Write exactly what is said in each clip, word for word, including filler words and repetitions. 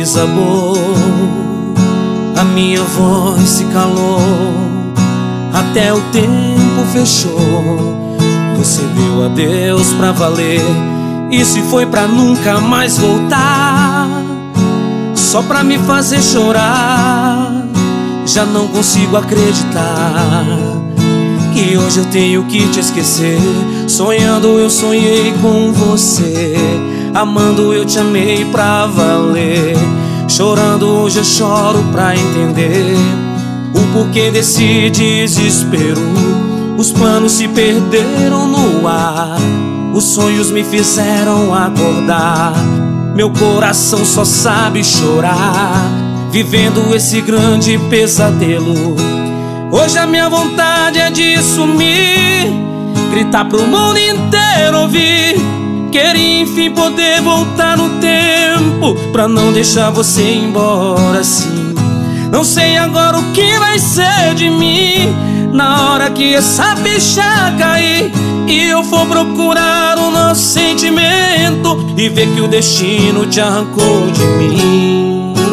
desabou, a minha voz se calou, até o tempo fechou. Você deu adeus pra valer e se foi pra nunca mais voltar, só pra me fazer chorar. Já não consigo acreditar que hoje eu tenho que te esquecer. Sonhando eu sonhei com você, amando eu te amei pra valer. Chorando hoje eu choro pra entender o porquê desse desespero. Os planos se perderam no ar, os sonhos me fizeram acordar. Meu coração só sabe chorar, vivendo esse grande pesadelo. Hoje a minha vontade é de sumir, gritar pro mundo inteiro ouvir. Queria enfim poder voltar no tempo, pra não deixar você ir embora assim. Não sei agora o que vai ser de mim na hora que essa ficha cair e eu for procurar o nosso sentimento e ver que o destino te arrancou de mim.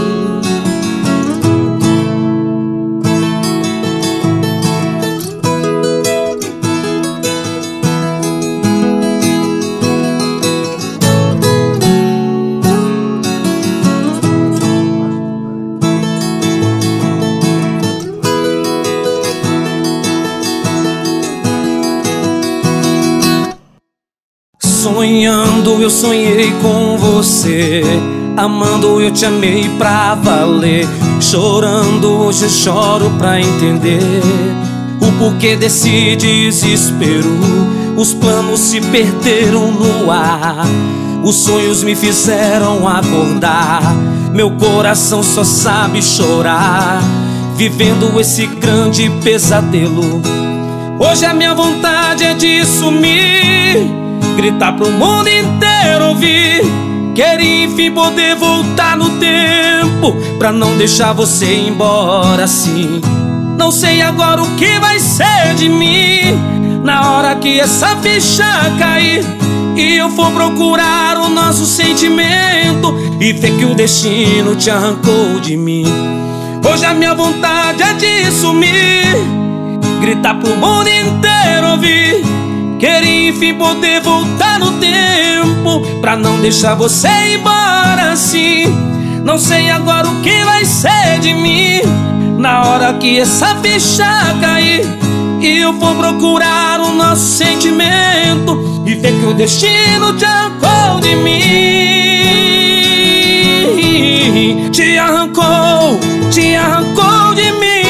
Sonhando eu sonhei com você, amando eu te amei pra valer. Chorando hoje eu choro pra entender o porquê desse desespero. Os planos se perderam no ar, os sonhos me fizeram acordar. Meu coração só sabe chorar, vivendo esse grande pesadelo. Hoje a minha vontade é de sumir, gritar pro mundo inteiro ouvir. Queria enfim poder voltar no tempo, pra não deixar você ir embora assim. Não sei agora o que vai ser de mim na hora que essa ficha cair e eu for procurar o nosso sentimento e ver que o destino te arrancou de mim. Hoje a minha vontade é de sumir, gritar pro mundo inteiro ouvir. Queria enfim poder voltar no tempo, pra não deixar você ir embora assim. Não sei agora o que vai ser de mim na hora que essa ficha cair e eu for procurar o nosso sentimento e ver que o destino te arrancou de mim. Te arrancou, te arrancou de mim.